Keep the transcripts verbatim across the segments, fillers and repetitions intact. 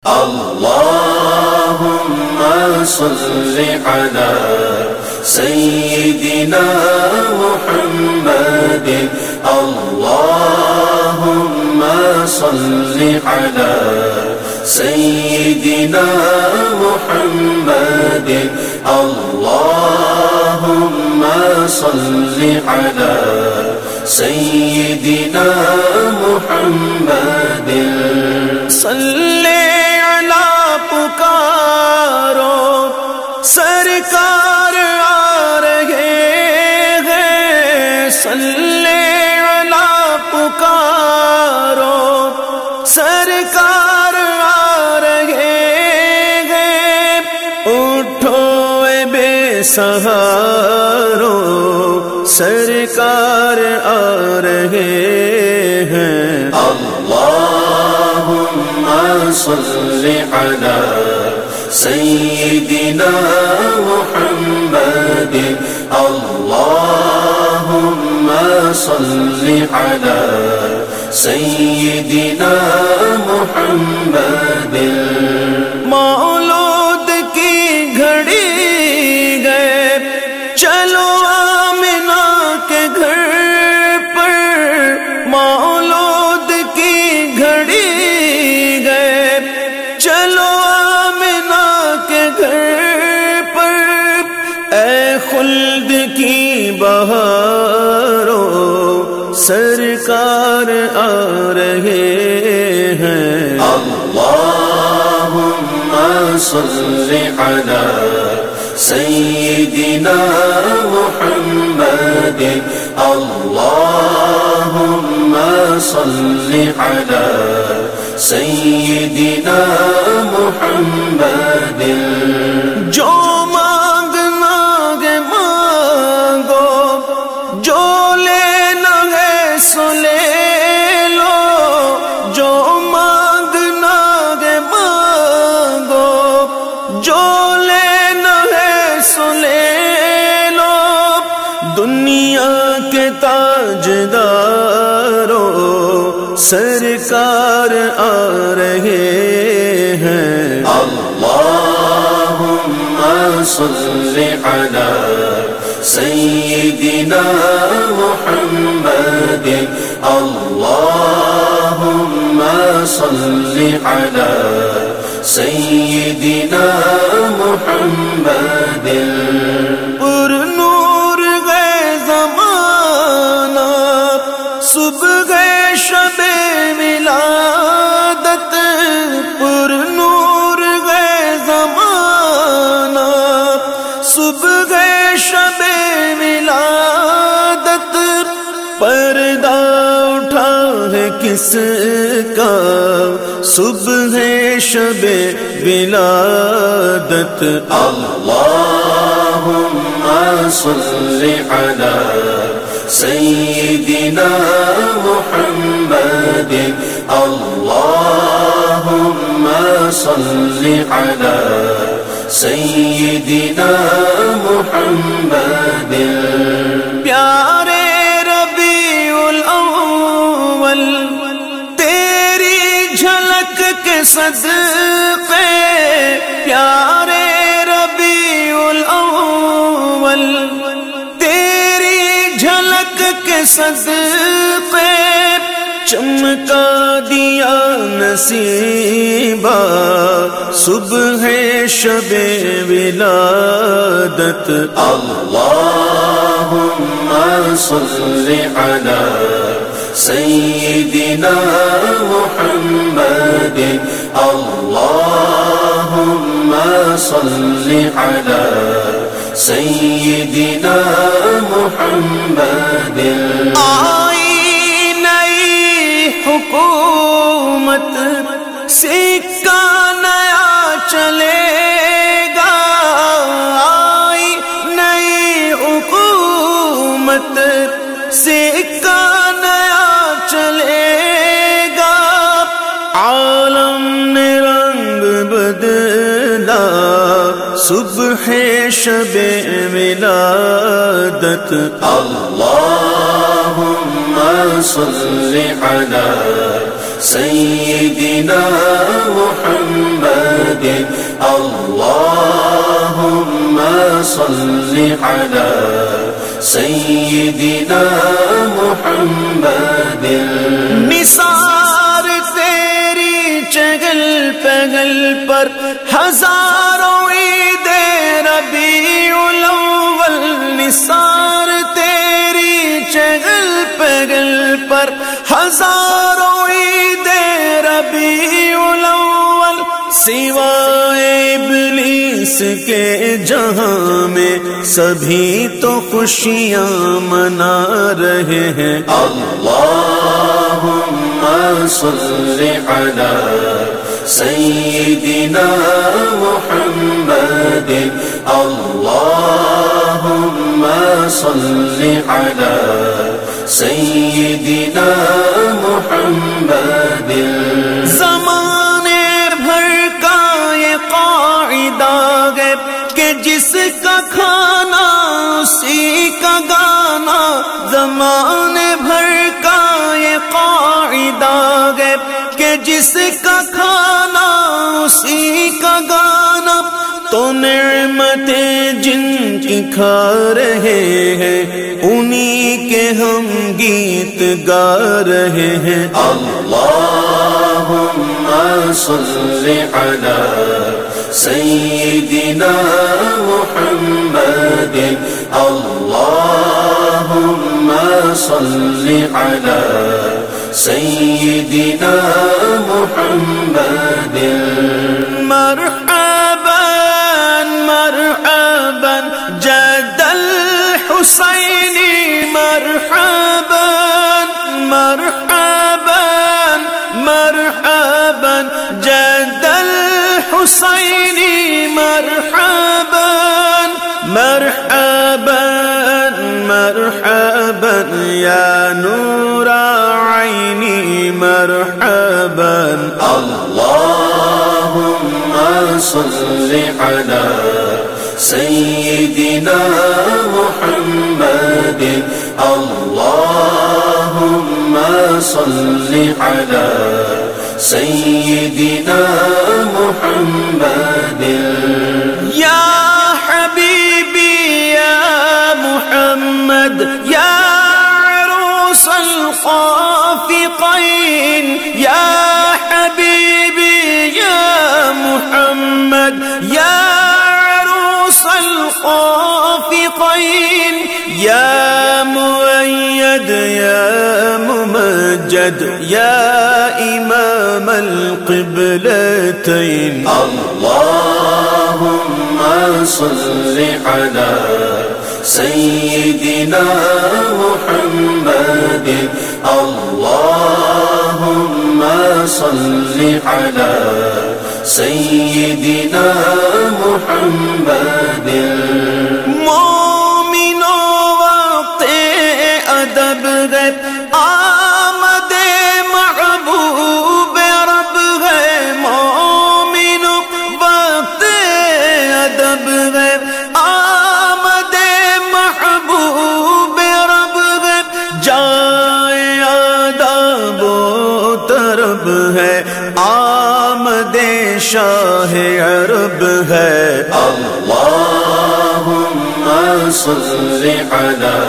اللهم صل على سيدنا محمد اللهم صل على سيدنا محمد اللهم صل على سيدنا محمد صلی علی پکارو سرکار آ رہے ہیں، صلی علی پکارو سرکار آ رہے ہیں، اٹھو اے بے سہارو سرکار آ رہے ہیں۔ اللهم صل على سيدنا محمد اللهم صل على سيدنا محمد مولود کی گھڑی گئے چلو آمنہ کے گھر پر، مولود کی گھڑی گئے چلو آمنہ کے گھر پر، اے خلد کی بہاروں سرکار آ رہے ہیں۔ اللهم صل على سيدنا محمد اللهم صل على سيدنا محمد جو مانگنا ہے مانگو، جو لینا ہے سو لے لو، جو مانگنا ہے مانگو، جو لینا ہے سو لے لو، دنیا کے تاجداروں سرکار آ رہے ہیں۔ اللهم صل على سيدنا محمد اللهم صل على سيدنا محمد پر نور گئے زمانہ صبح شب ولادت، پر نور گئے زمانہ صبح شب ولادت، پردہ اٹھا ہے کس کا صبح شب ولادت۔ اللهم صل على سيدنا محمد اللهم صل على سيدنا محمد پیارے ربیع الاول تیری جھلک کے صدقے، پیارے ربیع الاول تیری جھلک کے صدقے، چمکا دیا نصیبہ صبح شب ولادت۔ اللهم صل على سيدنا محمد اللهم صل على سيدنا محمد آئی نئی حکومت سکہ نیا چلے گا، آئی نئی حکومت سکہ نیا چلے گا، عالم نے رنگ بدلا صبح شب ولادت۔ اللهم صل على سيدنا محمد محمد اللهم صل على سيدنا محمد نثار تیری چگل پگل پر ہزاروں عید ربیع الاول، نثار تیری چگل پگل پر ہزاروں عید ربیع الاول، سوائے ابلیس کے جہاں میں سبھی تو خوشیاں منا رہے ہیں۔ اللهم صل على سيدنا محمد اللهم صل على سيدنا محمد۔ زمانے بھر کا یہ قاعدہ ہے کہ جس کا کھانا اسی کا گانا، زمانے بھر کا یہ قاعدہ ہے کہ جس کا کھانا اسی کا گانا، تو نعمتیں جن کی کھا رہے ہیں انہی کے ہم گیت گا رہے ہیں۔ اللهم صل على سيدنا محمد اللهم صل على سيدنا محمد۔ مرحبا مرحبا جد الحسین، مرحبا مرحبا مرحبا جد الحسین، مرحبا مرحبا مرحبا یا نور عینی، مرحبا۔ اللهم صل على سيدنا محمد اللهم صل على سيدنا محمد۔ یا حبیبی یا محمد یا عروس الخافقین، یا حبیبی یا محمد یا عروس الخافقین، یا مؤید یا ممجد یا امام القبلتین۔ اللهم صل على سيدنا محمد اللهم صل على سيدنا محمد۔ مومنوں وقت ادب ہے آمد محبوب رب ہے، مومنوں وقت ادب ہے آمد محبوب رب ہے، جائے آداب و طرب ہے آمد شاہ عرب ہے۔ اللهم صل على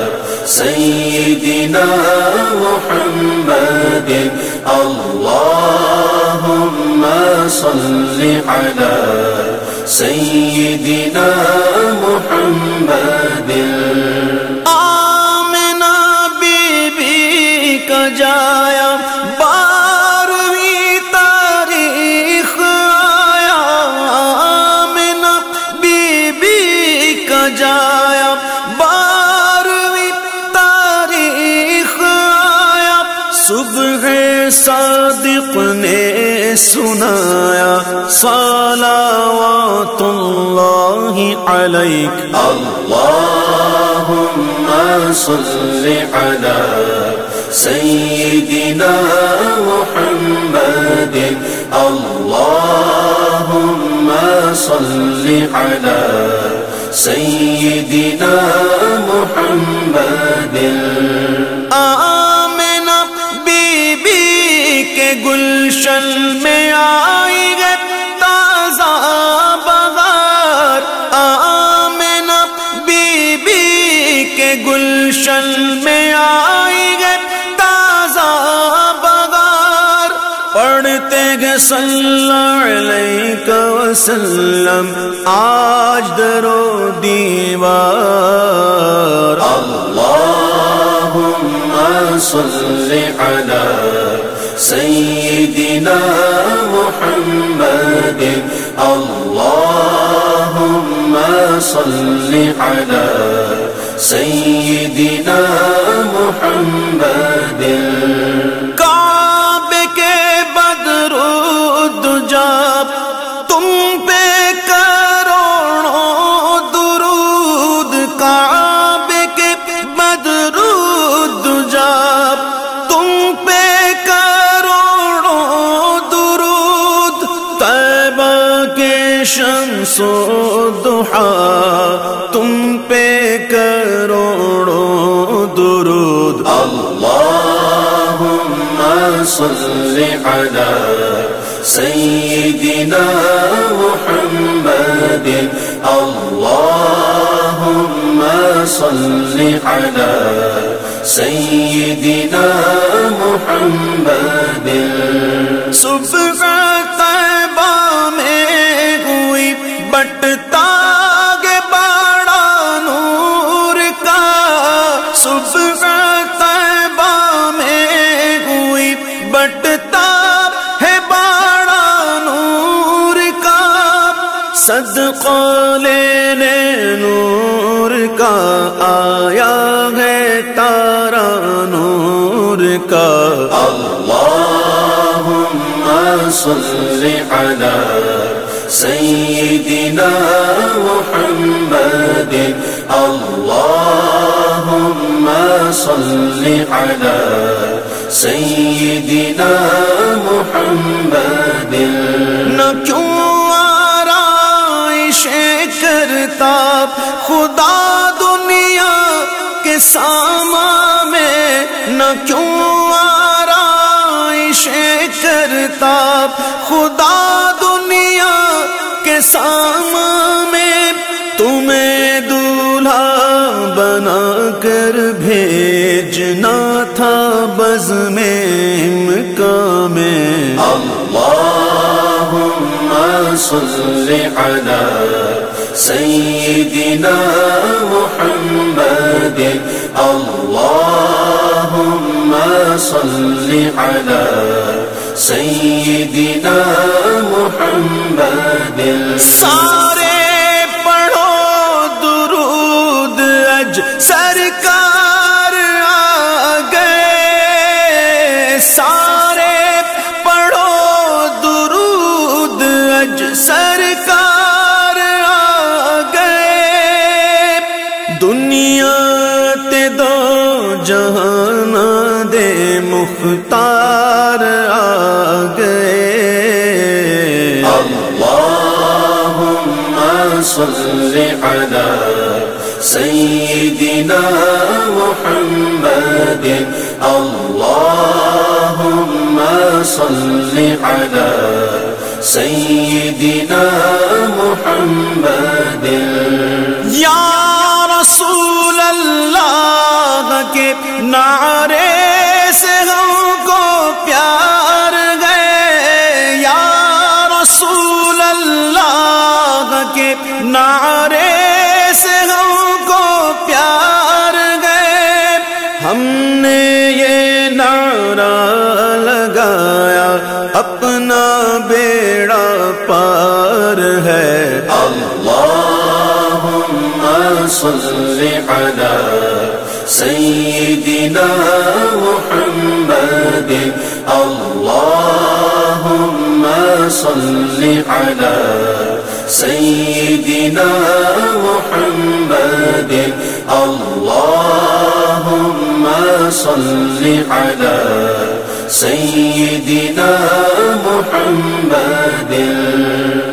سيدنا محمد اللهم صل على سيدنا محمد۔ آمنہ بی بی کا جایا بارہویں تاریخ آیا، آمنہ بی بی کا جایا بارہویں تاریخ آیا، صبح صادق نے سنایا صلوات اللہ علیک۔ اللهم صل على سيدنا محمد اللهم صل على سيدنا محمد۔ آمنہ بی بی کے گلشن میں آئی ہے تازہ صلی علیہ وسلم آج درو دیوار اللہم صلی علی سیدنا محمد اللہم صلی علی سیدنا محمد کعبے کے بدرود جب تم پہ کروڑوں درود کعبے کے بدرود جب تم پہ کروڑوں درود طیبہ کے شمس و ضحیٰ تم پہ کروڑوں درود اللہم صلی علی سیدنا محمد اللہم صلی علی سیدنا محمد صبح طیبہ میں ہوئی بٹتا گے بڑا نور کا صبح طیبہ میں ہوئی بٹتا ہے بڑا نور کا صدقہ لینے نور کا آیا ہے تارا نور کا اللہم صلی علی سیدنا محمد اللہم صلی علی سیدنا محمد نہ کیوں آرائش کرتا خدا دنیا کے ساما میں نہ کیوں آرائش کرتا خدا دنیا کے ساما میں تمہیں دولہا بنا کر بھیجنا تھا بزم مکہ میں اللہم صلی علی سیدنا محمد اللہم صلی علی سیدنا محمد سارے پڑھو درود اج سرکار آ گئے سارے پڑھو درود اج سرکار آ گئے دنیا تے دو جہان دے مختار آ گئے اللہم صلی علی سیدنا محمد اللہم صلی علی سیدنا محمد یا رسول اللہ کے نعرے سے ہم کو پیار گئے یا رسول اللہ کے نعرے سے ہم کو پیار گئے ہم نے یہ نعرہ لگایا اپنا بیڑا پار ہے اللہم صلی علی سیدنا محمد اللہم صلی علی سیدنا محمد اللہم صلی علی سیدنا محمد